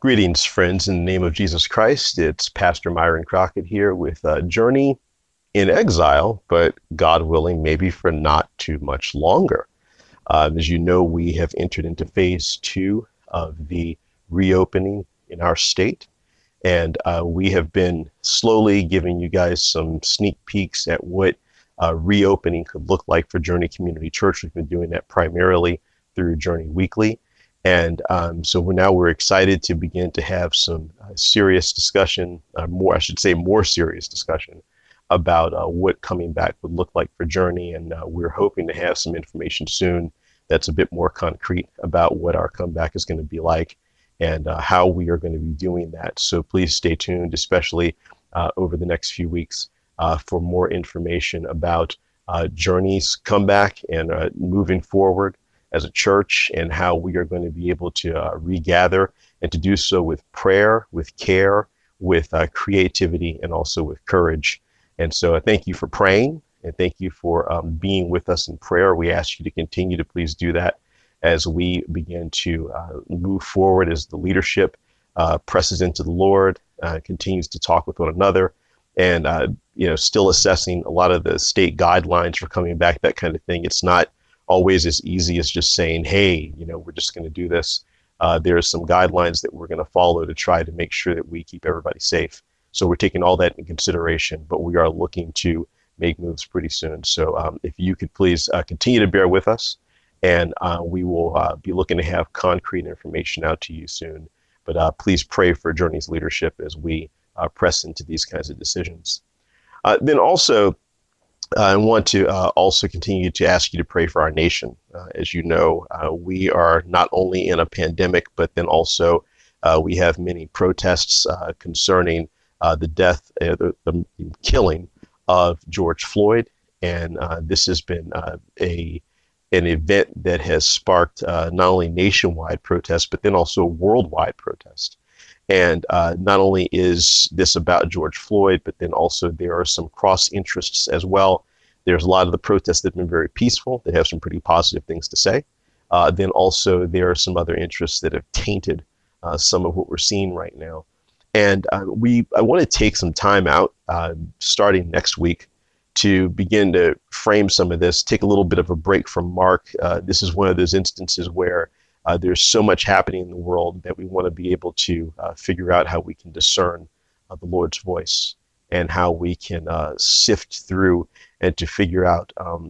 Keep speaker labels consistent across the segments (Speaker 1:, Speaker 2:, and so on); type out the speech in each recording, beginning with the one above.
Speaker 1: Greetings, friends, in the name of Jesus Christ. It's Pastor Myron Crockett here with Journey in Exile, but God willing, maybe for not too much longer. As you know, we have entered into phase two of the reopening in our state, and we have been slowly giving you guys some sneak peeks at what reopening could look like for Journey Community Church. We've been doing that primarily through Journey Weekly. And so we're excited to begin to have some serious discussion, more serious discussion about what coming back would look like for Journey. And we're hoping to have some information soon that's a bit more concrete about what our comeback is going to be like and how we are going to be doing that. So please stay tuned, especially over the next few weeks for more information about Journey's comeback and moving forward as a church, and how we are going to be able to regather and to do so with prayer, with care, with creativity, and also with courage. And so I thank you for praying, and thank you for being with us in prayer. We ask you to continue to please do that as we begin to move forward, as the leadership presses into the Lord, continues to talk with one another, and still assessing a lot of the state guidelines for coming back, that kind of thing. It's not always as easy as just saying, hey, we're just going to do this. There are some guidelines that we're going to follow to try to make sure that we keep everybody safe. So we're taking all that into consideration, but we are looking to make moves pretty soon. So if you could please continue to bear with us, and we will be looking to have concrete information out to you soon. But please pray for Journey's leadership as we press into these kinds of decisions. Then also, I want to also continue to ask you to pray for our nation. As you know, we are not only in a pandemic, but then also we have many protests concerning the death, the killing of George Floyd. And this has been an event that has sparked not only nationwide protests, but then also worldwide protest. And not only is this about George Floyd, but then also there are some cross interests as well. There's a lot of the protests that have been very peaceful, that have some pretty positive things to say. Then also there are some other interests that have tainted some of what we're seeing right now. And I want to take some time out starting next week to begin to frame some of this, take a little bit of a break from Mark. This is one of those instances where there's so much happening in the world that we want to be able to figure out how we can discern the Lord's voice, and how we can sift through and to figure out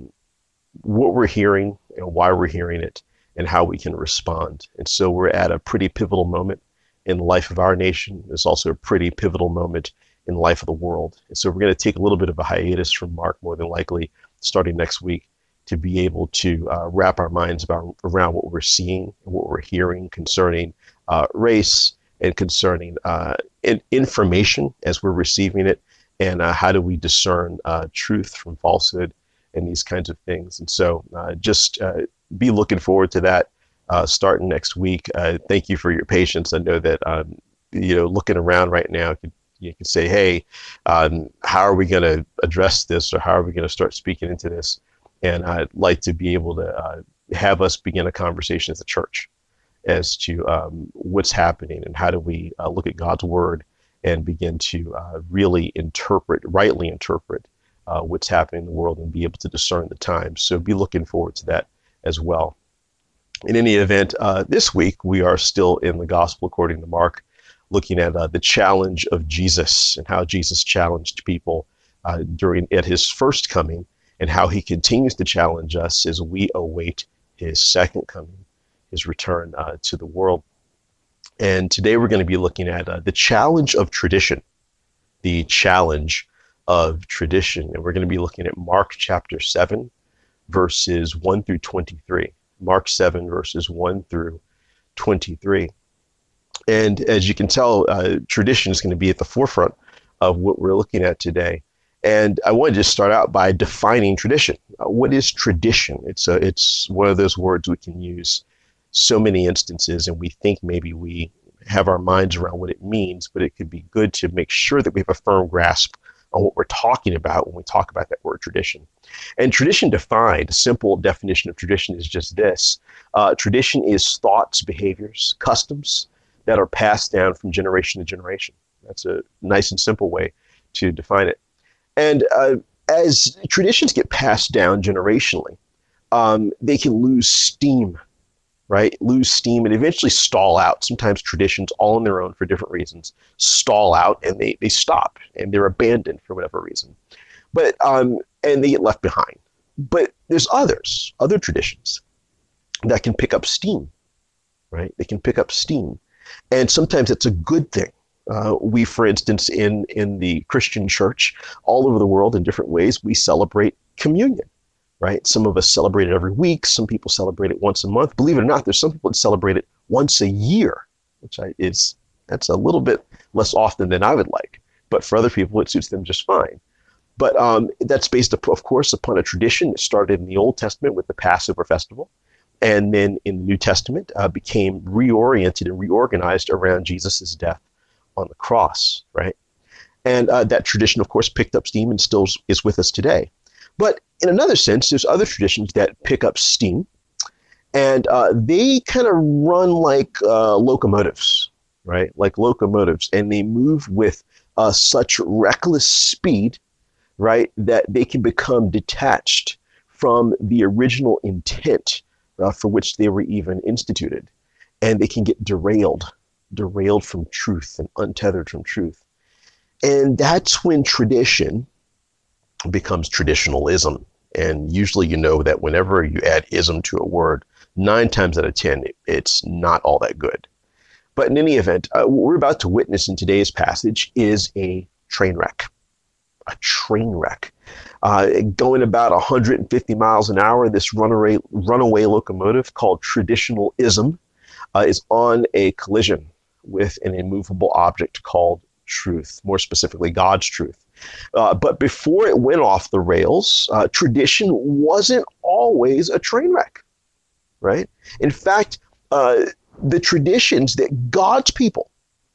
Speaker 1: what we're hearing and why we're hearing it, and how we can respond. And so we're at a pretty pivotal moment in the life of our nation. It's also a pretty pivotal moment in the life of the world. And so we're going to take a little bit of a hiatus from Mark, more than likely, starting next week, to be able to wrap our minds around what we're seeing and what we're hearing concerning race, and concerning information as we're receiving it, and how do we discern truth from falsehood, and these kinds of things. And so just be looking forward to that starting next week. Thank you for your patience. I know that looking around right now, you can say, hey, how are we going to address this, or how are we going to start speaking into this? And I'd like to be able to have us begin a conversation as a church as to what's happening, and how do we look at God's word and begin to really rightly interpret what's happening in the world, and be able to discern the times. So be looking forward to that as well. In any event, this week we are still in the Gospel according to Mark, looking at the challenge of Jesus, and how Jesus challenged people at his first coming, and how he continues to challenge us as we await his second coming, his return to the world. And today we're going to be looking at the challenge of tradition, the challenge of tradition. And we're going to be looking at Mark chapter 7, verses 1 through 23. Mark 7, verses 1 through 23. And as you can tell, tradition is going to be at the forefront of what we're looking at today. And I want to just start out by defining tradition. What is tradition? It's one of those words we can use so many instances, and we think maybe we have our minds around what it means, but it could be good to make sure that we have a firm grasp on what we're talking about when we talk about that word tradition. And tradition defined, a simple definition of tradition is just this. Tradition is thoughts, behaviors, customs that are passed down from generation to generation. That's a nice and simple way to define it. And as traditions get passed down generationally, they can lose steam, right? Lose steam and eventually stall out. Sometimes traditions, all on their own for different reasons, stall out and they stop and they're abandoned for whatever reason. But and they get left behind. But there's other traditions that can pick up steam, right? They can pick up steam. And sometimes it's a good thing. We, for instance, in the Christian church, all over the world in different ways, we celebrate communion, right? Some of us celebrate it every week. Some people celebrate it once a month. Believe it or not, there's some people that celebrate it once a year, which that's a little bit less often than I would like. But for other people, it suits them just fine. But that's based, of course, upon a tradition that started in the Old Testament with the Passover festival, and then in the New Testament became reoriented and reorganized around Jesus' death on the cross, right? And that tradition, of course, picked up steam and still is with us today. But in another sense, there's other traditions that pick up steam, and they kind of run like locomotives, right? Like locomotives, and they move with such reckless speed, right, that they can become detached from the original intent for which they were even instituted. And they can get derailed from truth and untethered from truth. And that's when tradition becomes traditionalism. And usually you know that whenever you add ism to a word, 9 times out of 10, it's not all that good. But in any event, what we're about to witness in today's passage is a train wreck. A train wreck. Going about 150 miles an hour, this runaway locomotive called traditionalism is on a collision with an immovable object called truth, more specifically God's truth. But before it went off the rails, tradition wasn't always a train wreck, right? In fact, the traditions that God's people,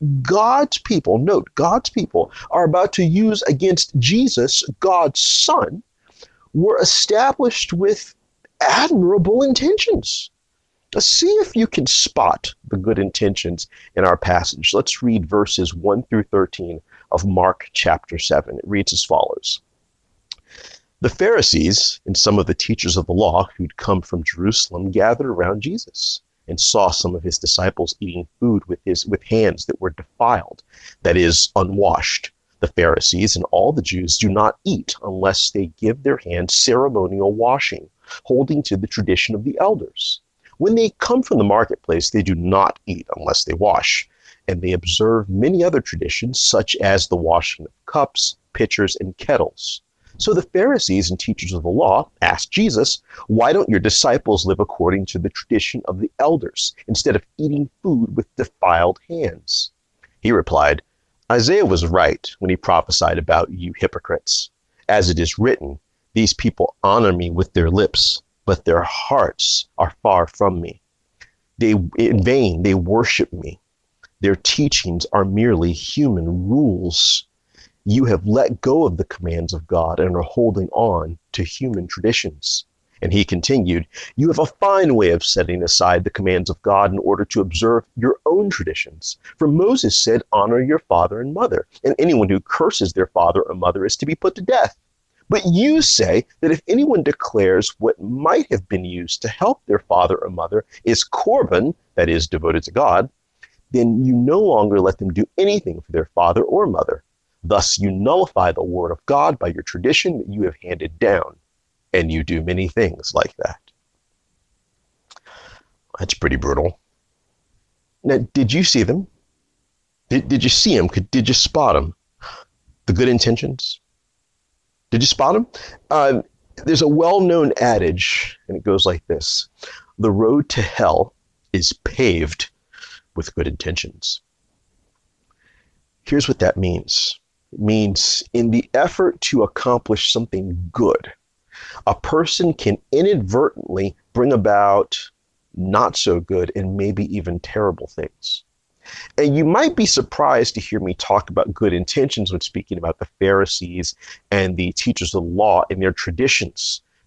Speaker 1: note, God's people are about to use against Jesus, God's Son, were established with admirable intentions. Let's see if you can spot the good intentions in our passage. Let's read verses 1 through 13 of Mark chapter 7. It reads as follows. The Pharisees and some of the teachers of the law who'd come from Jerusalem gathered around Jesus and saw some of his disciples eating food with hands that were defiled, that is, unwashed. The Pharisees and all the Jews do not eat unless they give their hands ceremonial washing, holding to the tradition of the elders. When they come from the marketplace, they do not eat unless they wash, and they observe many other traditions, such as the washing of cups, pitchers, and kettles. So the Pharisees and teachers of the law asked Jesus, why don't your disciples live according to the tradition of the elders, instead of eating food with defiled hands? He replied, Isaiah was right when he prophesied about you hypocrites. As it is written, these people honor me with their lips, but their hearts are far from me. In vain they worship me. Their teachings are merely human rules. You have let go of the commands of God and are holding on to human traditions. And he continued, you have a fine way of setting aside the commands of God in order to observe your own traditions. For Moses said, honor your father and mother, and anyone who curses their father or mother is to be put to death. But you say that if anyone declares what might have been used to help their father or mother is korban, that is, devoted to God, then you no longer let them do anything for their father or mother. Thus you nullify the word of God by your tradition that you have handed down, and you do many things like that. That's pretty brutal. Now, did you see them? Did you see them? Did you spot them? The good intentions? Did you spot them? There's a well-known adage, and it goes like this. The road to hell is paved with good intentions. Here's what that means. It means in the effort to accomplish something good, a person can inadvertently bring about not so good and maybe even terrible things. And you might be surprised to hear me talk about good intentions when speaking about the Pharisees and the teachers of the law and their traditions,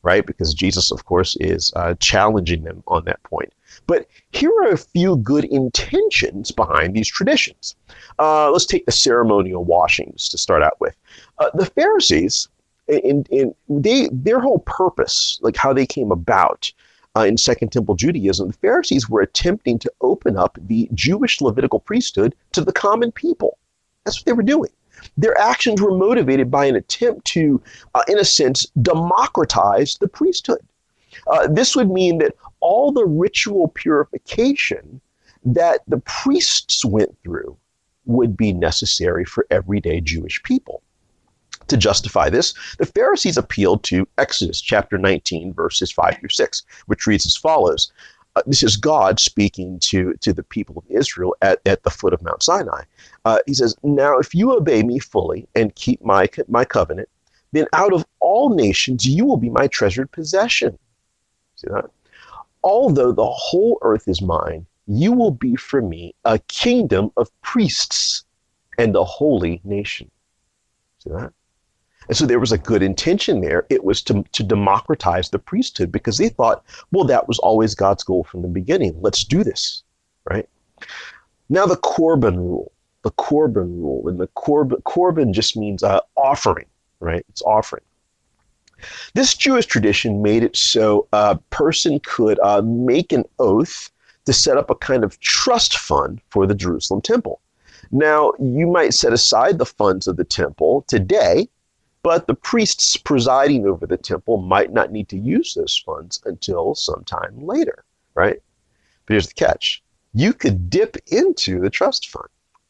Speaker 1: right? Because Jesus, of course, is challenging them on that point. But here are a few good intentions behind these traditions. Let's take the ceremonial washings to start out with. The Pharisees, their whole purpose, like how they came about in Second Temple Judaism, the Pharisees were attempting to open up the Jewish Levitical priesthood to the common people. That's what they were doing. Their actions were motivated by an attempt to, in a sense, democratize the priesthood. This would mean that all the ritual purification that the priests went through would be necessary for everyday Jewish people. To justify this, the Pharisees appealed to Exodus chapter 19, verses 5 through 6, which reads as follows. This is God speaking to the people of Israel at the foot of Mount Sinai. He says, "Now if you obey me fully and keep my covenant, then out of all nations you will be my treasured possession." See that? "Although the whole earth is mine, you will be for me a kingdom of priests and a holy nation." See that? And so there was a good intention there. It was to democratize the priesthood because they thought, well, that was always God's goal from the beginning. Let's do this, right? Now the Korban rule. And the Korban just means offering, right? It's offering. This Jewish tradition made it so a person could make an oath to set up a kind of trust fund for the Jerusalem temple. Now, you might set aside the funds of the temple today, but the priests presiding over the temple might not need to use those funds until sometime later, right? But here's the catch. You could dip into the trust fund.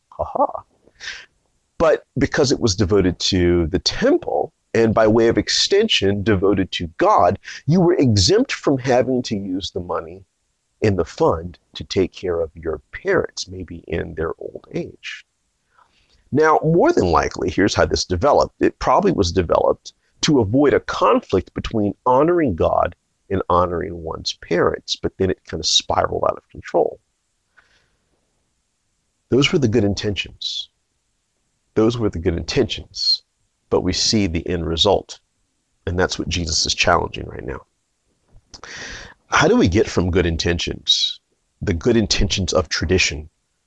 Speaker 1: But because it was devoted to the temple, and by way of extension devoted to God, you were exempt from having to use the money in the fund to take care of your parents, maybe in their old age. Now, more than likely, here's how this developed. It probably was developed to avoid a conflict between honoring God and honoring one's parents, but then it kind of spiraled out of control. Those were the good intentions. But we see the end result, and that's what Jesus is challenging right now. How do we get from good intentions, the good intentions of tradition,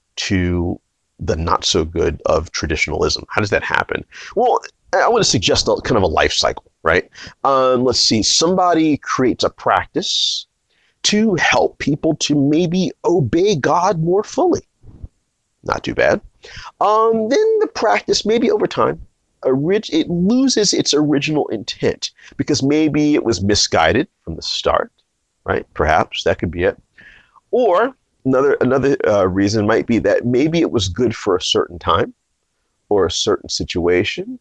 Speaker 1: to the not so good of traditionalism? How does that happen? Well, I want to suggest kind of a life cycle, right? Let's see, somebody creates a practice to help people to maybe obey God more fully. Not too bad. Then the practice, maybe over time, it loses its original intent because maybe it was misguided from the start, right? Perhaps that could be it. Or another reason might be that maybe it was good for a certain time or a certain situation,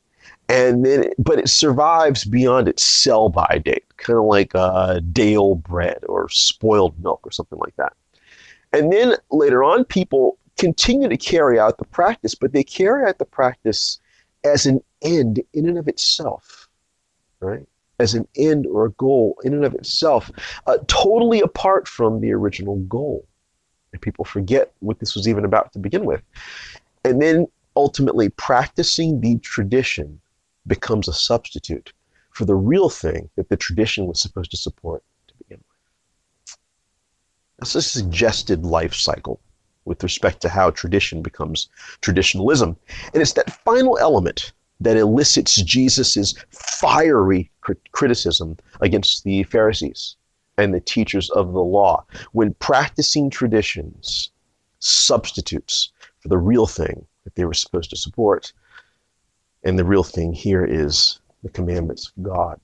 Speaker 1: but it survives beyond its sell-by date, kind of like day-old bread or spoiled milk or something like that. And then later on, people continue to carry out the practice, but they carry out the practice as an end in and of itself, right? As an end or a goal in and of itself, totally apart from the original goal. And people forget what this was even about to begin with. And then ultimately practicing the tradition becomes a substitute for the real thing that the tradition was supposed to support to begin with. That's a suggested life cycle with respect to how tradition becomes traditionalism. And it's that final element that elicits Jesus's fiery criticism against the Pharisees and the teachers of the law, when practicing traditions substitutes for the real thing that they were supposed to support. And the real thing here is the commandments of God.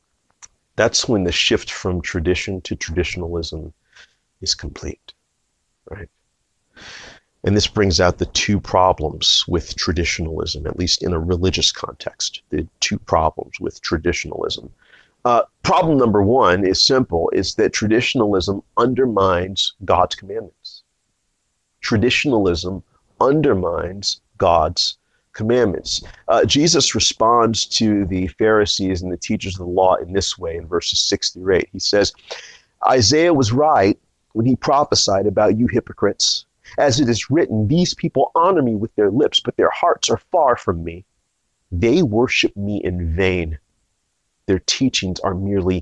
Speaker 1: That's when the shift from tradition to traditionalism is complete, right? And this brings out the two problems with traditionalism, at least in a religious context, the two problems with traditionalism. Problem number one is simple, is that traditionalism undermines God's commandments. Traditionalism undermines God's commandments. Jesus responds to the Pharisees and the teachers of the law in this way in verses 6 through 8. He says, Isaiah was right when he prophesied about you hypocrites. As it is written, these people honor me with their lips, but their hearts are far from me. They worship me in vain. Their teachings are merely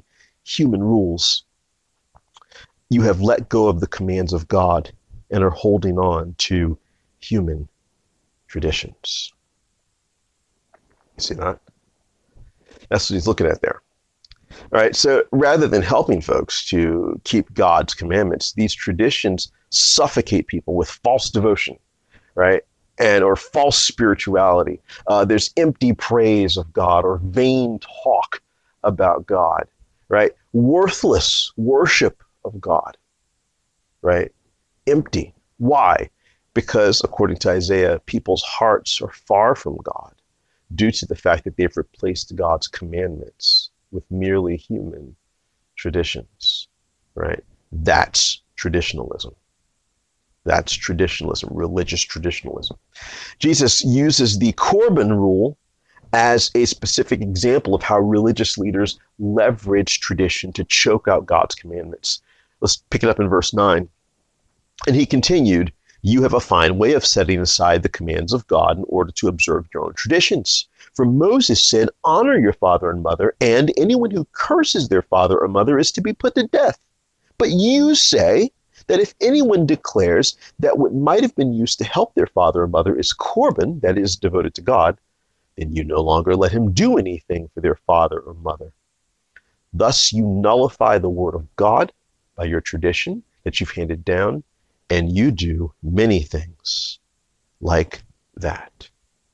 Speaker 1: human rules. You have let go of the commands of God and are holding on to human traditions. You see that? That's what he's looking at there. All right, so rather than helping folks to keep God's commandments, these traditions suffocate people with false devotion, right? Or false spirituality. There's empty praise of God or vain talk about God, right? Worthless worship of God, right? Empty. Why? Because according to Isaiah, people's hearts are far from God due to the fact that they've replaced God's commandments with merely human traditions, right? That's traditionalism. That's traditionalism, religious traditionalism. Jesus uses the Corban rule as a specific example of how religious leaders leverage tradition to choke out God's commandments. Let's pick it up in verse 9. And he continued, "You have a fine way of setting aside the commands of God in order to observe your own traditions. For Moses said, 'Honor your father and mother,' and anyone who curses their father or mother is to be put to death. But you say that if anyone declares that what might have been used to help their father or mother is Corban, that is, devoted to God, then you no longer let him do anything for their father or mother. Thus you nullify the word of God by your tradition that you've handed down, and you do many things like that."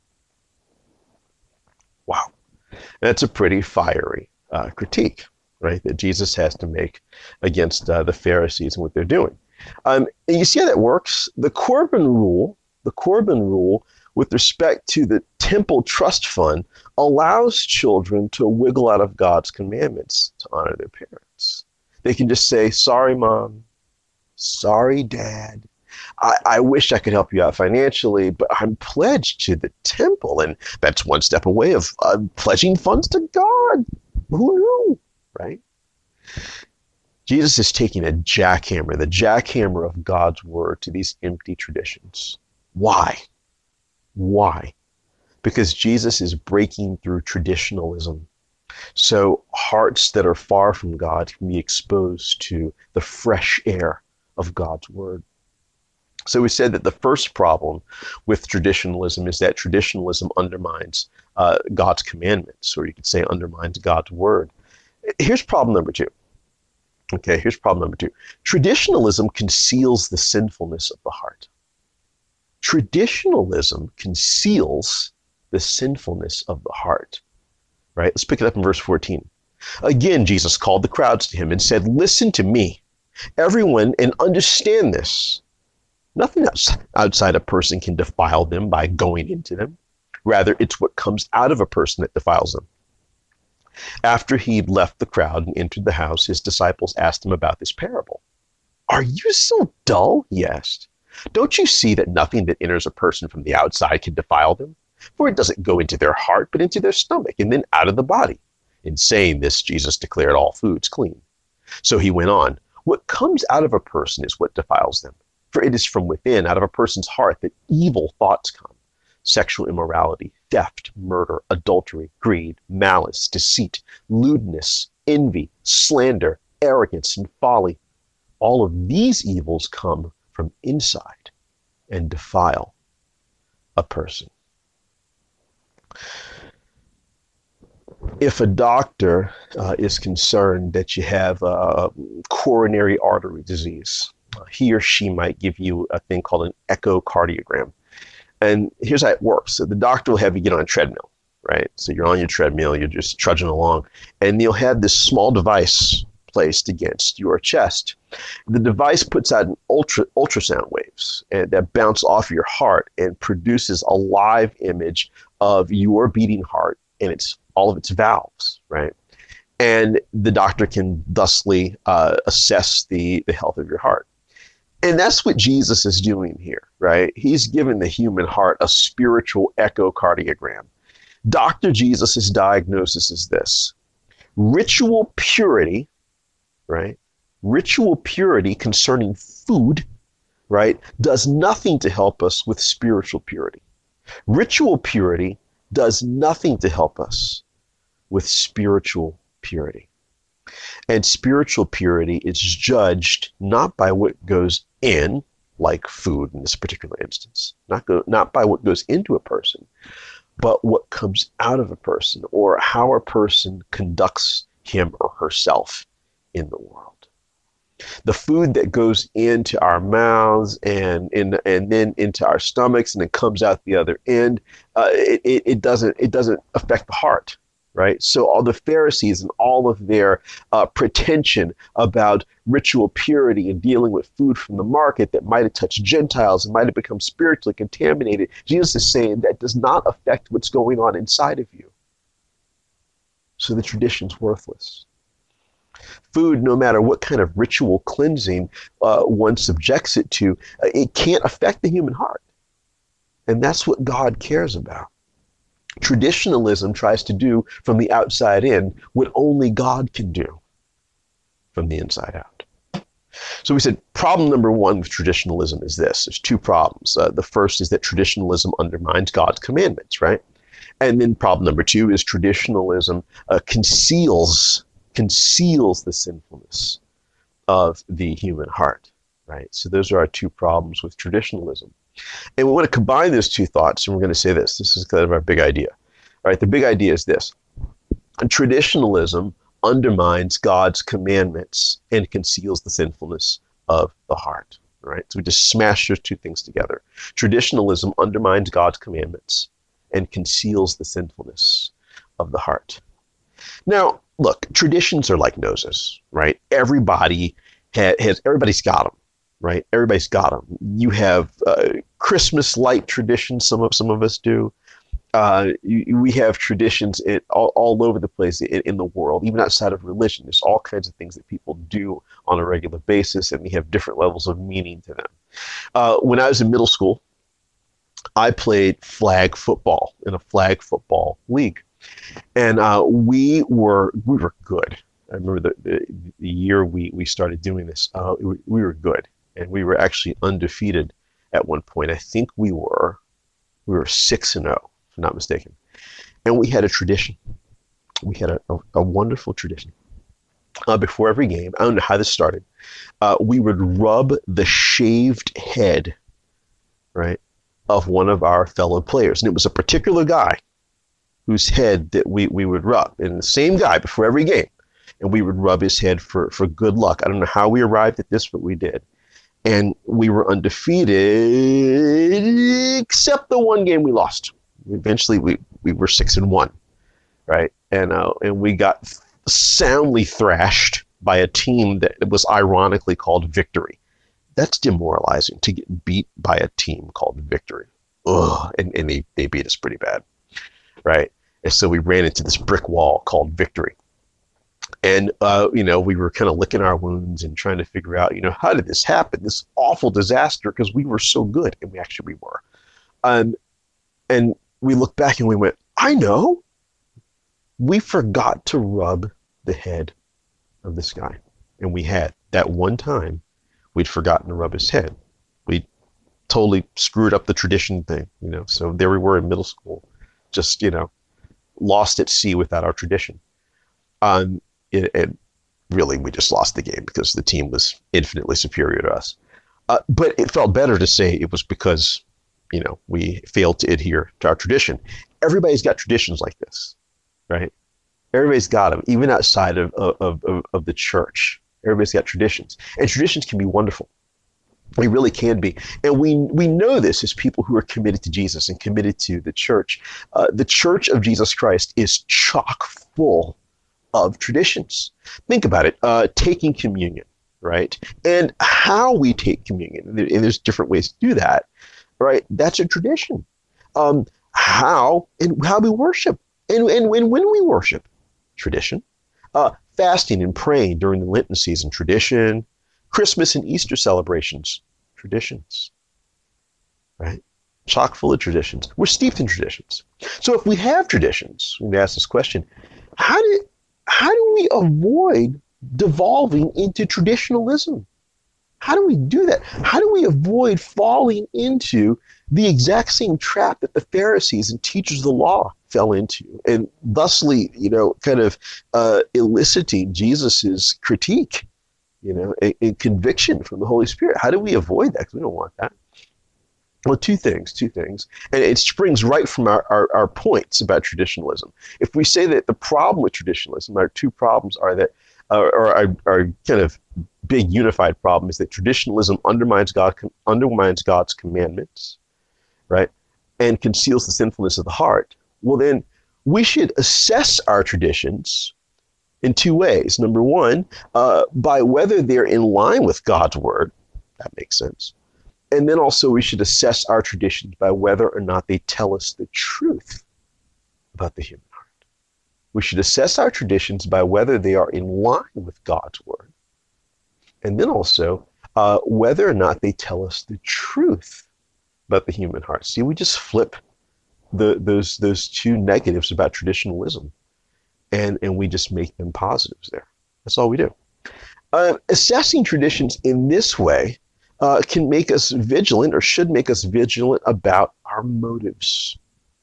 Speaker 1: Wow. That's a pretty fiery critique, right, that Jesus has to make against the Pharisees and what they're doing. And you see how that works? The Corban rule with respect to the temple trust fund allows children to wiggle out of God's commandments to honor their parents. They can just say, "Sorry, Mom. Sorry, Dad. I wish I could help you out financially, but I'm pledged to the temple." And that's one step away of pledging funds to God. Who knew, right? Jesus is taking a jackhammer, the jackhammer of God's word, to these empty traditions. Why? Why? Because Jesus is breaking through traditionalism. So hearts that are far from God can be exposed to the fresh air of God's word. So we said that the first problem with traditionalism is that traditionalism undermines God's commandments, or you could say undermines God's word. Here's problem number two. Okay, here's problem number two. Traditionalism conceals the sinfulness of the heart. Traditionalism conceals the sinfulness of the heart. Right? Let's pick it up in verse 14. Again, Jesus called the crowds to him and said, "Listen to me, everyone, and understand this. Nothing outside a person can defile them by going into them. Rather, it's what comes out of a person that defiles them." After he'd left the crowd and entered the house, his disciples asked him about this parable. "Are you so dull?" he asked. "Don't you see that nothing that enters a person from the outside can defile them? For it doesn't go into their heart, but into their stomach, and then out of the body." In saying this, Jesus declared all foods clean. So he went on, "What comes out of a person is what defiles them. For it is from within, out of a person's heart, that evil thoughts come. Sexual immorality, theft, murder, adultery, greed, malice, deceit, lewdness, envy, slander, arrogance, and folly. All of these evils come from inside and defile a person." If a doctor is concerned that you have coronary artery disease, he or she might give you a thing called an echocardiogram. And here's how it works. So the doctor will have you get on a treadmill, right? So you're on your treadmill, you're just trudging along, and you'll have this small device placed against your chest. The device puts out an ultrasound waves that bounce off your heart and produces a live image of your beating heart and all of its valves, right? And the doctor can thusly assess the health of your heart. And that's what Jesus is doing here, right? He's given the human heart a spiritual echocardiogram. Dr. Jesus' diagnosis is this: ritual purity, right? Ritual purity concerning food, right, does nothing to help us with spiritual purity. Ritual purity does nothing to help us with spiritual purity. And spiritual purity is judged not by what goes in, like food in this particular instance, not by what goes into a person, but what comes out of a person, or how a person conducts him or herself in the world. The food that goes into our mouths and then into our stomachs and it comes out the other end, it doesn't affect the heart, right? So all the Pharisees and all of their pretension about ritual purity and dealing with food from the market that might have touched Gentiles and might have become spiritually contaminated, Jesus is saying that does not affect what's going on inside of you. So the tradition's worthless. Food, no matter what kind of ritual cleansing one subjects it to, it can't affect the human heart. And that's what God cares about. Traditionalism tries to do from the outside in what only God can do from the inside out. So we said problem number one with traditionalism is this. There's two problems. The first is that traditionalism undermines God's commandments, right? And then problem number two is traditionalism conceals the sinfulness of the human heart, right? So those are our two problems with traditionalism. And we want to combine those two thoughts, and we're going to say this. This is kind of our big idea. All right, the big idea is this. Traditionalism undermines God's commandments and conceals the sinfulness of the heart, right? So we just smash those two things together. Traditionalism undermines God's commandments and conceals the sinfulness of the heart. Now, look, traditions are like noses, right? Everybody's got them, right? Everybody's got them. You have Christmas light traditions. Some of us do. We have traditions all over the place in the world, even outside of religion. There's all kinds of things that people do on a regular basis, and they have different levels of meaning to them. When I was in middle school, I played flag football in a flag football league. And we were good. I remember the year we started doing this. We were good, and we were actually undefeated at one point. I think we were 6-0, if I'm not mistaken. And we had a tradition. We had a wonderful tradition. Before every game, I don't know how this started. We would rub the shaved head, right, of one of our fellow players, and it was a particular guy whose head that we would rub. And the same guy before every game. And we would rub his head for good luck. I don't know how we arrived at this, but we did. And we were undefeated, except the one game we lost. Eventually, we were 6-1, right? And we got soundly thrashed by a team that was ironically called Victory. That's demoralizing, to get beat by a team called Victory. Ugh, and they beat us pretty bad. Right. And so we ran into this brick wall called Victory. And, we were kind of licking our wounds and trying to figure out, how did this happen? This awful disaster, because we were so good. And we actually were. And we looked back and we went, I know. We forgot to rub the head of this guy. And we had. That one time, we'd forgotten to rub his head. We totally screwed up the tradition thing, So there we were in middle school. Just, lost at sea without our tradition. And really, we just lost the game because the team was infinitely superior to us. But it felt better to say it was because, we failed to adhere to our tradition. Everybody's got traditions like this, right? Everybody's got them, even outside of the church. Everybody's got traditions. And traditions can be wonderful. They really can be. And we know this as people who are committed to Jesus and committed to the church. The Church of Jesus Christ is chock full of traditions. Think about it. Taking communion, right? And how we take communion. And there's different ways to do that, right? That's a tradition. How we worship. And when we worship, tradition. Fasting and praying during the Lenten season, tradition. Christmas and Easter celebrations, traditions, right? Chock full of traditions. We're steeped in traditions. So if we have traditions, we ask this question, how do we avoid devolving into traditionalism? How do we do that? How do we avoid falling into the exact same trap that the Pharisees and teachers of the law fell into, and thusly, kind of eliciting Jesus's critique, and conviction from the Holy Spirit. How do we avoid that? Because we don't want that. Well, two things, and it springs right from our points about traditionalism. If we say that the problem with traditionalism, our two problems are that, or our kind of big unified problem is that traditionalism undermines God's commandments, right, and conceals the sinfulness of the heart. Well, then we should assess our traditions in two ways. Number one, by whether they're in line with God's word. That makes sense. And then also we should assess our traditions by whether or not they tell us the truth about the human heart. We should assess our traditions by whether they are in line with God's word. And then also whether or not they tell us the truth about the human heart. See, we just flip those two negatives about traditionalism, and we just make them positives there. That's all we do. Assessing traditions in this way can make us vigilant, or should make us vigilant, about our motives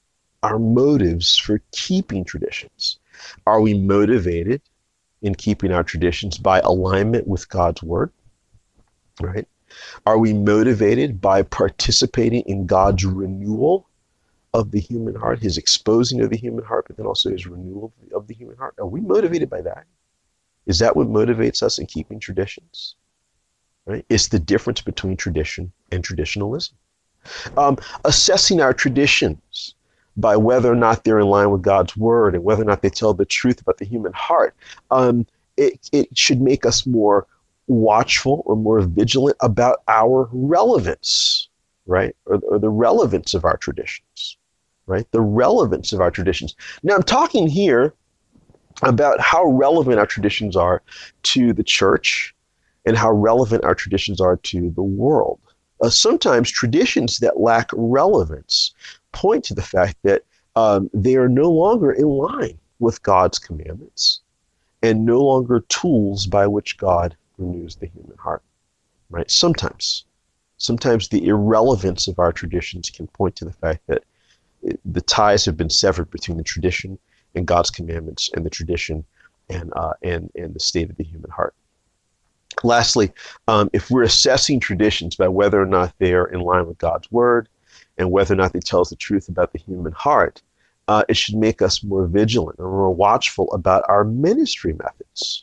Speaker 1: for keeping traditions. Are we motivated in keeping our traditions by alignment with God's word, right? Are we motivated by participating in God's renewal of the human heart, his exposing of the human heart, but then also his renewal of the human heart? Are we motivated by that? Is that what motivates us in keeping traditions? Right? It's the difference between tradition and traditionalism. Assessing our traditions by whether or not they're in line with God's word and whether or not they tell the truth about the human heart, it should make us more watchful or more vigilant about our relevance, right? Or the relevance of our traditions, right? The relevance of our traditions. Now, I'm talking here about how relevant our traditions are to the church and how relevant our traditions are to the world. Sometimes traditions that lack relevance point to the fact that they are no longer in line with God's commandments and no longer tools by which God renews the human heart, right? Sometimes the irrelevance of our traditions can point to the fact that the ties have been severed between the tradition and God's commandments, and the tradition and the state of the human heart. Lastly, if we're assessing traditions by whether or not they are in line with God's word and whether or not they tell us the truth about the human heart, it should make us more vigilant or more watchful about our ministry methods.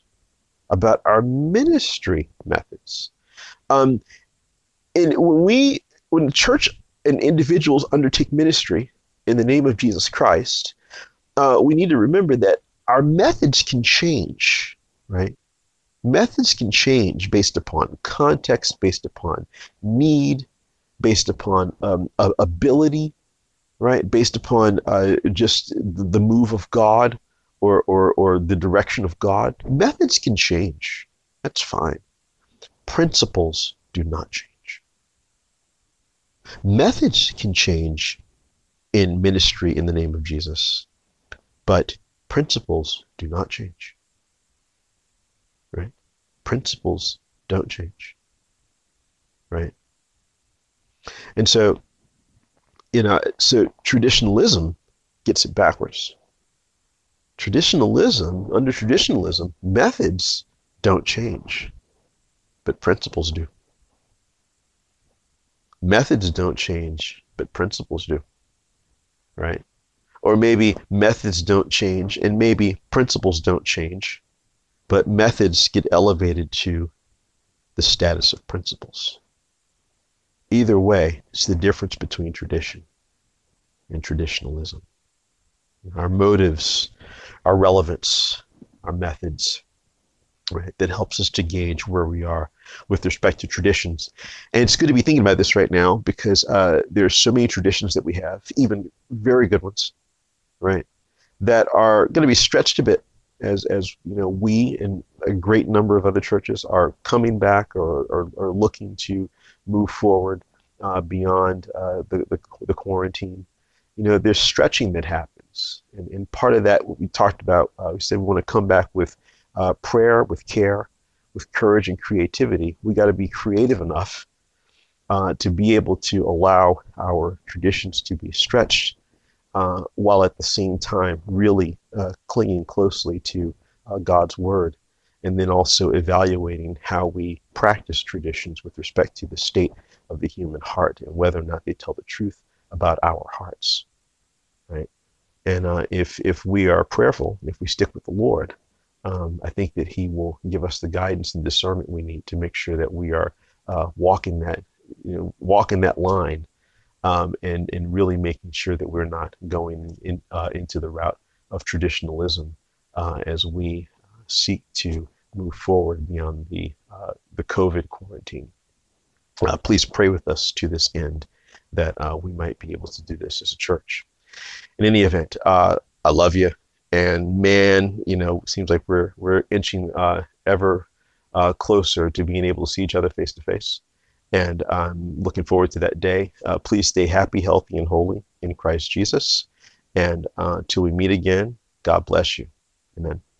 Speaker 1: And when the church and individuals undertake ministry in the name of Jesus Christ, we need to remember that our methods can change, right? Methods can change based upon context, based upon need, based upon ability, right? Based upon just the move of God or the direction of God. Methods can change. That's fine. Principles do not change. Methods can change in ministry in the name of Jesus, but principles do not change. Right? Principles don't change. Right? And so, so traditionalism gets it backwards. Under traditionalism, methods don't change, but principles do. Methods don't change, but principles do. Right? Or maybe methods don't change and maybe principles don't change, but methods get elevated to the status of principles. Either way, it's the difference between tradition and traditionalism. Our motives, our relevance, our methods, right, that helps us to gauge where we are with respect to traditions. And it's good to be thinking about this right now because there's so many traditions that we have, even very good ones, right, that are going to be stretched a bit as we and a great number of other churches are coming back or looking to move forward beyond the quarantine. There's stretching that happens. And part of that, what we talked about, we said we want to come back with prayer, with care, with courage and creativity. We got to be creative enough to be able to allow our traditions to be stretched while at the same time really clinging closely to God's word, and then also evaluating how we practice traditions with respect to the state of the human heart and whether or not they tell the truth about our hearts, right? And if we are prayerful, if we stick with the Lord, I think that He will give us the guidance and discernment we need to make sure that we are walking that line, and really making sure that we're not going into the route of traditionalism as we seek to move forward beyond the COVID quarantine. Please pray with us to this end that we might be able to do this as a church. In any event, I love you, and man, it seems like we're inching ever closer to being able to see each other face to face. And I'm looking forward to that day. Please stay happy, healthy, and holy in Christ Jesus. And till we meet again, God bless you. Amen.